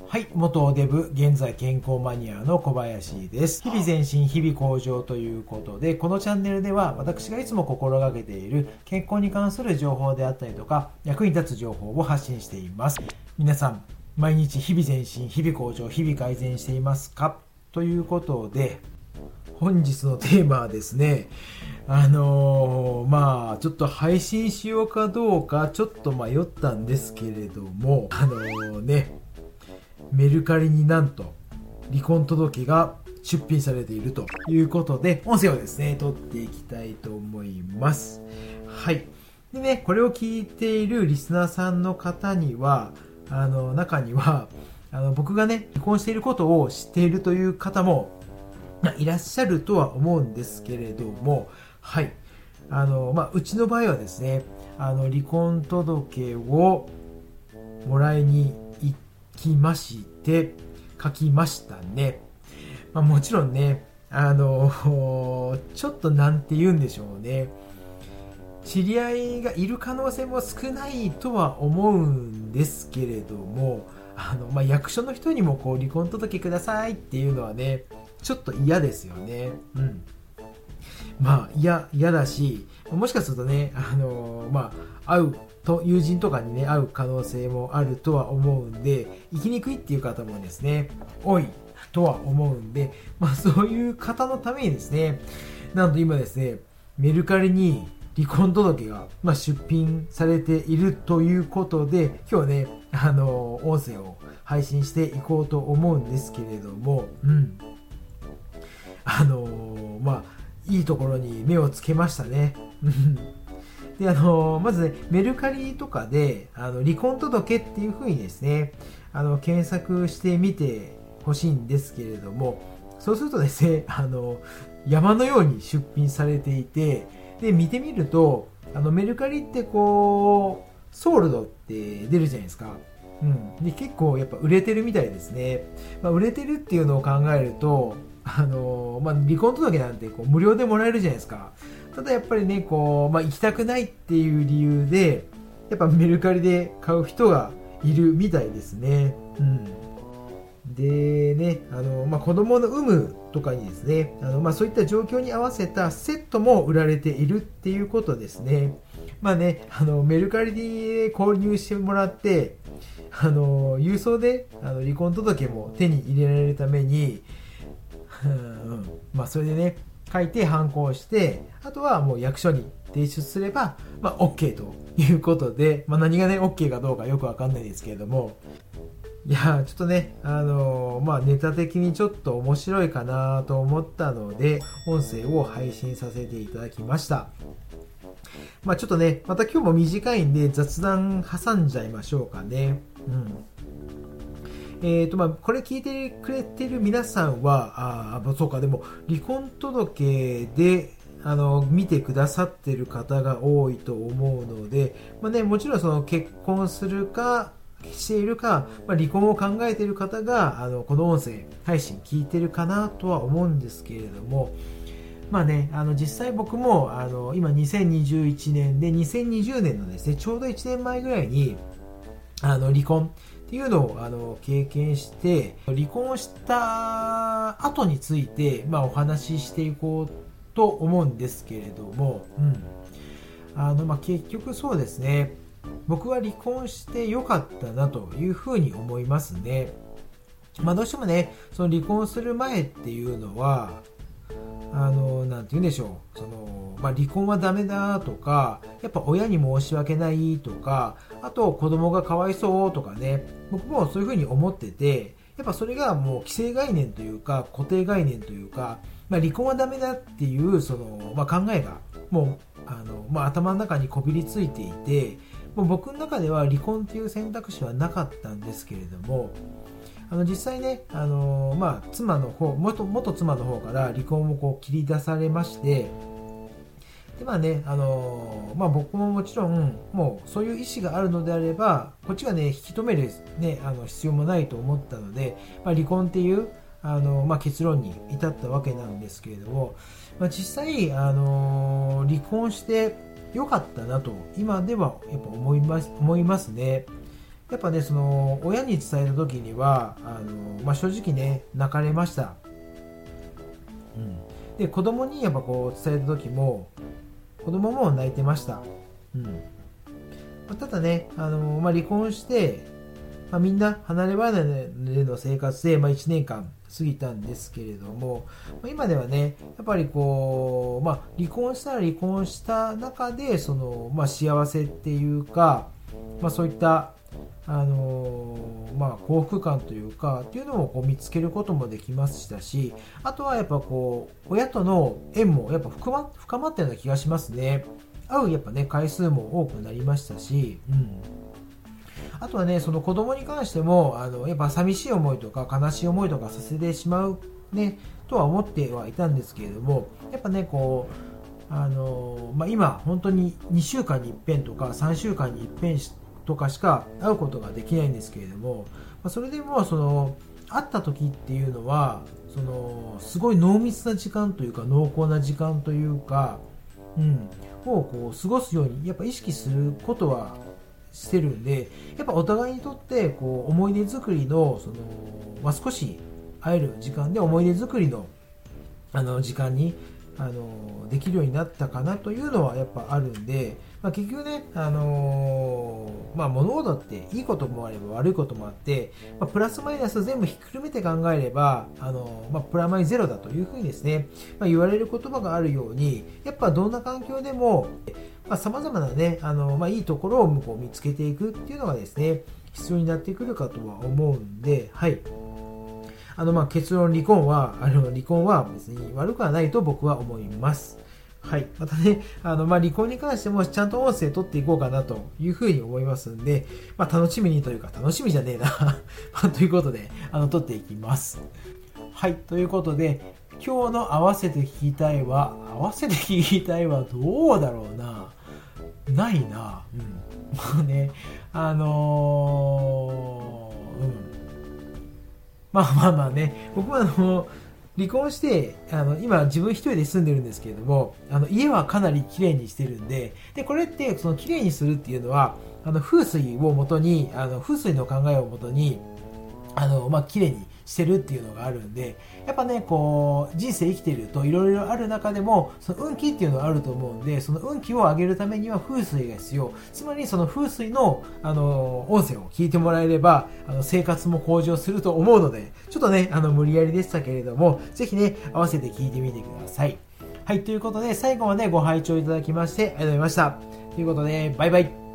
はい、元デブ、現在健康マニアの小林です。日々前進、日々向上ということで、このチャンネルでは私がいつも心がけている健康に関する情報であったりとか、役に立つ情報を発信しています。皆さん、毎日日々前進、日々向上、日々改善していますかということで、本日のテーマはですね、ちょっと配信しようかどうかちょっと迷ったんですけれども、メルカリになんと離婚届が出品されているということで、音声をですね、撮っていきたいと思います。はい。でね、これを聞いているリスナーさんの方には、中には、僕がね、離婚していることを知っているという方もいらっしゃるとは思うんですけれども、はい。うちの場合はですね、離婚届をもらいに行きまして、書きましたね。もちろんね、ちょっとなんて言うんでしょうね。知り合いがいる可能性も少ないとは思うんですけれども、役所の人にもこう離婚届くださいっていうのはね、ちょっと嫌ですよね。うん。嫌だし、もしかするとね、会うと友人とかにね、会う可能性もあるとは思うんで、生きにくいっていう方もですね、多いとは思うんで、そういう方のためにですね、なんと今ですね、メルカリに離婚届が、出品されているということで、今日ね、音声を配信していこうと思うんですけれども、いいところに目をつけましたね。で、まずね、メルカリとかで、離婚届っていう風にですね、検索してみてほしいんですけれども、そうするとですね、山のように出品されていて、で、見てみると、メルカリってこう、ソールドって出るじゃないですか。で、結構やっぱ売れてるみたいですね。売れてるっていうのを考えると、離婚届なんてこう無料でもらえるじゃないですか。ただやっぱりね、こう、行きたくないっていう理由で、やっぱメルカリで買う人がいるみたいですね。でね、子供の有無とかにですね、そういった状況に合わせたセットも売られているっていうことですね。メルカリで購入してもらって、郵送で離婚届も手に入れられるために、それでね、書いて反抗して、あとはもう役所に提出すれば、OK ということで、何がね、OK かどうかよくわかんないですけれども、いやちょっとね、ネタ的にちょっと面白いかなと思ったので、音声を配信させていただきました。ちょっとね、また今日も短いんで雑談挟んじゃいましょうかね。これ聞いてくれてる皆さんは、そうか、でも、離婚届で、見てくださってる方が多いと思うので、もちろんその結婚するか、しているか、離婚を考えている方が、この音声配信聞いてるかなとは思うんですけれども、実際僕も、今2021年で、2020年のですね、ちょうど1年前ぐらいに、離婚っていうのを経験して、離婚した後について、お話ししていこうと思うんですけれども、結局そうですね、僕は離婚してよかったなというふうに思いますね。どうしてもね、その離婚する前っていうのは、なんて言うんでしょう、離婚はダメだとか、やっぱ親に申し訳ないとか、あと子供がかわいそうとかね、僕もそういうふうに思ってて、やっぱそれがもう既成概念というか、固定概念というか、離婚はダメだっていう考えがもう、頭の中にこびりついていて、もう僕の中では離婚っていう選択肢はなかったんですけれども、実際ね、妻の方、元妻の方から離婚をこう切り出されまして、で僕ももちろんもうそういう意思があるのであれば、こっちがね引き止めるね必要もないと思ったので、離婚っていう結論に至ったわけなんですけれども、実際離婚してよかったなと今ではやっぱ思いますね。 やっぱね、その、親に伝えた時には、正直ね、泣かれました。うん。で、子供にやっぱこう伝えた時も、子供も泣いてました。うん。ただね、離婚して、みんな離れ離れの生活で、1年間過ぎたんですけれども、今ではね、やっぱりこう、離婚したら離婚した中で、その、幸せっていうか、そういった、幸福感というか、っていうのをこう見つけることもできましたし、あとはやっぱこう、親との縁もやっぱ深まったような気がしますね。会うやっぱね、回数も多くなりましたし、うん。あとはね、その子供に関しても、やっぱ寂しい思いとか悲しい思いとかさせてしまうね、とは思ってはいたんですけれども、やっぱね、こう、今、本当に2週間に一遍とか3週間に一遍とかしか会うことができないんですけれども、それでも、その、会った時っていうのは、その、すごい濃密な時間というか、濃厚な時間というか、うん、をこう過ごすように、やっぱ意識することはしてるんで、やっぱお互いにとってこう思い出作りのその、少し会える時間で思い出作りの時間にできるようになったかなというのはやっぱあるんで、結局ね、物事っていいこともあれば悪いこともあって、プラスマイナス全部ひっくるめて考えれば、プラマイゼロだというふうにですね、言われる言葉があるように、やっぱどんな環境でも、様々なね、いいところをこう見つけていくっていうのがですね、必要になってくるかとは思うんで、はい。結論離婚は別に悪くはないと僕は思います。はい。またね、離婚に関してもちゃんと音声取っていこうかなというふうに思いますんで、楽しみにというか、楽しみじゃねえな。ということで、取っていきます。はい。ということで、今日の合わせて聞きたいはどうだろうな。ないな。うん。ね、ね、僕は離婚して、今自分一人で住んでるんですけれども、家はかなり綺麗にしてるんで、これって、その綺麗にするっていうのは、風水をもとに、風水の考えをもとに、綺麗にしてるっていうのがあるんで、やっぱね、こう、人生生きてると色々ある中でも、その運気っていうのがあると思うんで、その運気を上げるためには風水が必要。つまりその風水の、音声を聞いてもらえれば、生活も向上すると思うので、ちょっとね、無理やりでしたけれども、ぜひね、合わせて聞いてみてください。はい、ということで、最後までご拝聴いただきまして、ありがとうございました。ということで、バイバイ。